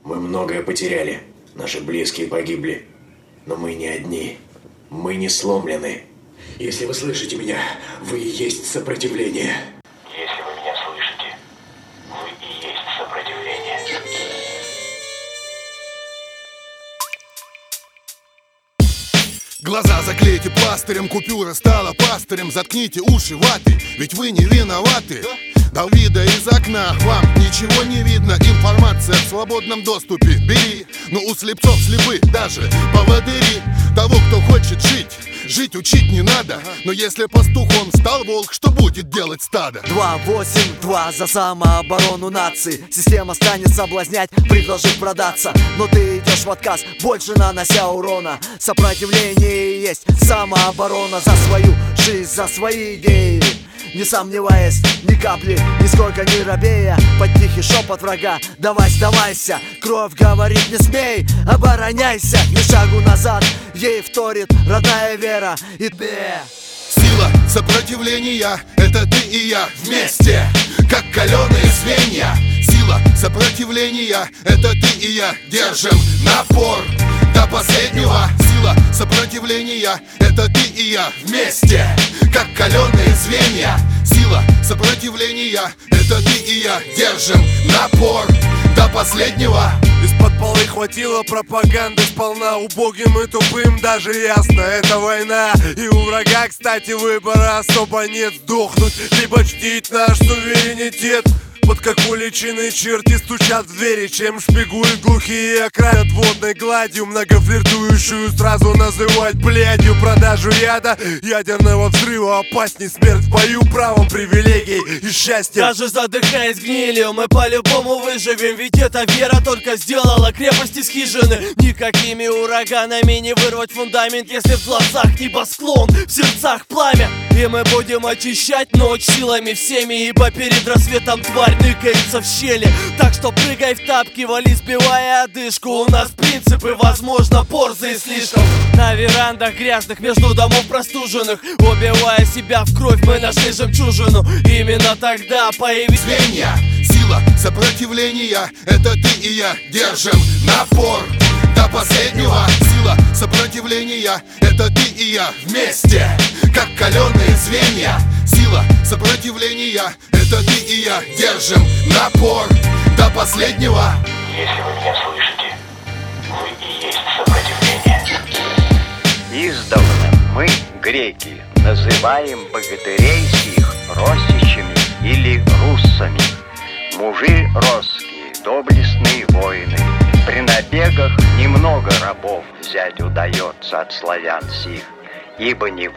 Мы многое потеряли, наши близкие погибли. Но мы не одни, мы не сломлены. Если вы слышите меня, вы и есть сопротивление. Если вы меня слышите, вы и есть сопротивление. Глаза заклейте пластырем, купюра стала пастырем. Заткните уши ватой, ведь вы не виноваты. Дал вида из окна, вам ничего не видно. Информация в свободном доступе, бери. Но у слепцов слепы даже поводыри. Того, кто хочет жить, жить учить не надо. Но если пастухом стал волк, что будет делать стадо? 282 за самооборону нации. Система станет соблазнять, предложив продаться. Но ты идешь в отказ, больше нанося урона. Сопротивление есть самооборона. За свою жизнь, за свои идеи, не сомневаясь ни капли, нисколько не робея. Под тихий шепот врага: давай, сдавайся. Кровь говорит: не смей, обороняйся. Ни шагу назад, ей вторит родная вера. И ты. Сила сопротивления — это ты и я вместе, как каленые звенья. Сила сопротивления — это ты и я. Держим напор до последнего. Сила сопротивления — это ты и я вместе, как каленые звенья. Сила сопротивления — это ты и я. Держим напор до последнего. Из-под полы хватило пропаганды сполна. Убогим и тупым даже ясно, это война. И у врага, кстати, выбора особо нет: сдохнуть, либо чтить наш суверенитет. Под как уличенные черти стучат в двери, чем шпигуют глухие окраины водной гладью. Многофлиртующую сразу называть блядью. Продажу яда, ядерного взрыва опасней смерть в бою, правом привилегий и счастья. Даже задыхаясь гнилью, мы по-любому выживем. Ведь эта вера только сделала крепость из хижины. Никакими ураганами не вырвать фундамент, если в глазах небосклон, в сердцах пламя. И мы будем очищать ночь силами всеми, ибо перед рассветом тварь ныкается в щели. Так что прыгай в тапки, вали, сбивая одышку. У нас принципы, возможно, борзые слишком. На верандах грязных, между домов простуженных, убивая себя в кровь, мы нашли жемчужину. Именно тогда появились звенья. Сила сопротивления — это ты и я. Держим напор до последнего. Сила сопротивления — это ты и я вместе, как каленые звенья. Сила сопротивления — это ты и я. Держим напор до последнего. Если вы меня слышите, вы и есть сопротивление. Издавна мы, греки, называем богатырей сих росичами или руссами. Мужи росские, доблестные воины. При набегах немного рабов взять удается от славян сих, ибо не